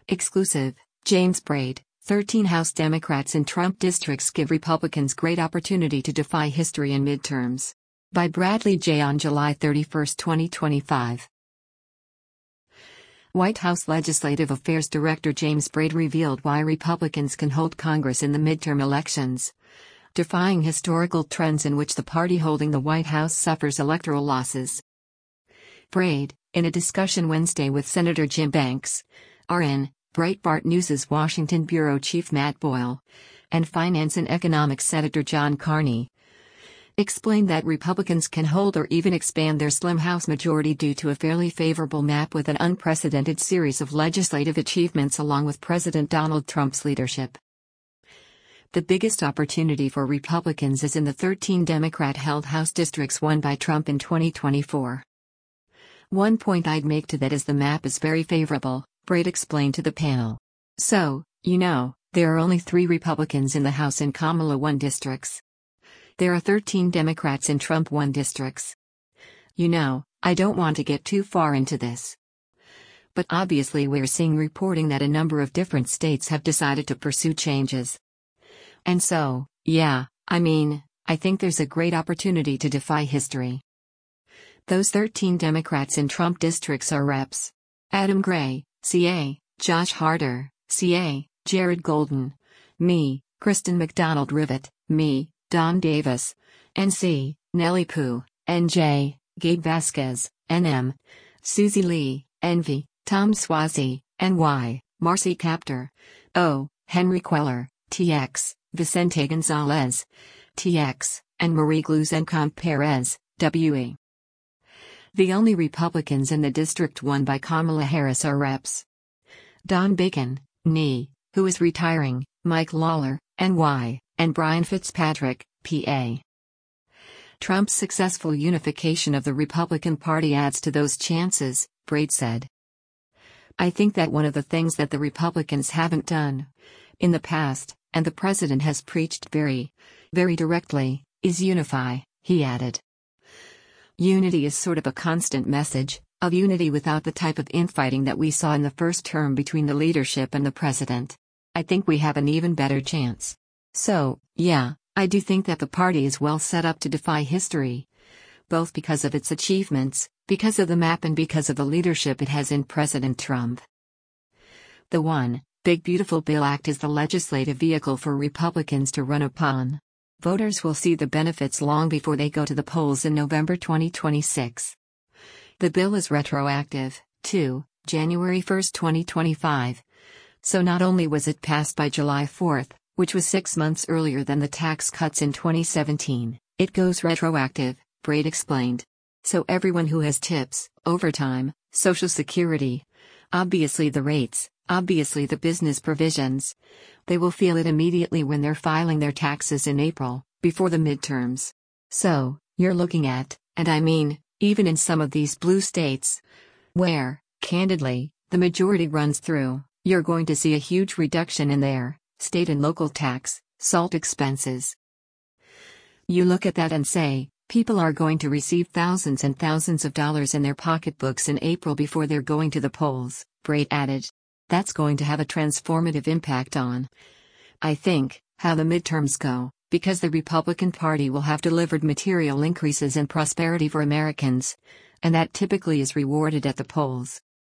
Exclusive, James Braid, 13 House Democrats in Trump districts give Republicans great opportunity to defy history in midterms. By Bradley J. on July 31, 2025. White House Legislative Affairs Director James Braid revealed why Republicans can hold Congress in the midterm elections, defying historical trends in which the party holding the White House suffers electoral losses. Braid, in a discussion Wednesday with Senator Jim Banks, RN, Breitbart News' Washington Bureau Chief Matt Boyle, and Finance and Economics Senator John Carney, explained that Republicans can hold or even expand their slim House majority due to a fairly favorable map with an unprecedented series of legislative achievements along with President Donald Trump's leadership. The biggest opportunity for Republicans is in the 13 Democrat-held House districts won by Trump in 2024. One point I'd make to that is the map is very favorable, Braid explained to the panel. So, there are only 3 Republicans in the House in Kamala won districts. There are 13 Democrats in Trump won districts. I don't want to get too far into this. But obviously we're seeing reporting that a number of different states have decided to pursue changes. And so, I think there's a great opportunity to defy history. Those 13 Democrats in Trump districts are Reps. Adam Gray, CA, Josh Harder, CA, Jared Golden, me, Kristen McDonald-Rivet, me, Don Davis, NC, Nellie Pooh, NJ, Gabe Vasquez, NM, Susie Lee, NV, Tom Suozzi, NY, Marcy Kaptur, O, Henry Queller, TX, Vicente Gonzalez, TX, and Marie Gluesenkamp Perez, WE. The only Republicans in the district won by Kamala Harris are Reps. Don Bacon, NE, who is retiring, Mike Lawler, NY, and Brian Fitzpatrick, PA. Trump's successful unification of the Republican Party adds to those chances, Braid said. I think that one of the things that the Republicans haven't done in the past, and the president has preached very directly, is unify, he added. Unity is sort of a constant message, of unity without the type of infighting that we saw in the first term between the leadership and the president. I think we have an even better chance. So, I do think that the party is well set up to defy history, both because of its achievements, because of the map and because of the leadership it has in President Trump. The One Big Beautiful Bill Act is the legislative vehicle for Republicans to run upon. Voters will see the benefits long before they go to the polls in November 2026. The bill is retroactive, to January 1, 2025. So not only was it passed by July 4, which was 6 months earlier than the tax cuts in 2017, it goes retroactive, Braid explained. So everyone who has tips, overtime, Social Security, obviously the rates, obviously the business provisions, they will feel it immediately when they're filing their taxes in April, before the midterms. So, you're looking at, and I mean, even in some of these blue states, where, candidly, the majority runs through, you're going to see a huge reduction in their state and local tax, SALT expenses. You look at that and say, people are going to receive thousands and thousands of dollars in their pocketbooks in April before they're going to the polls, Braid added. That's going to have a transformative impact on, I think, how the midterms go, because the Republican Party will have delivered material increases in prosperity for Americans, and that typically is rewarded at the polls.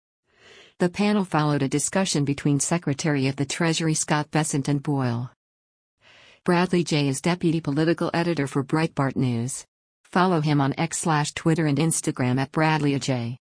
The panel followed a discussion between Secretary of the Treasury Scott Bessent and Boyle. Bradley J. is Deputy Political Editor for Breitbart News. Follow him on X/Twitter and Instagram at BradleyJ.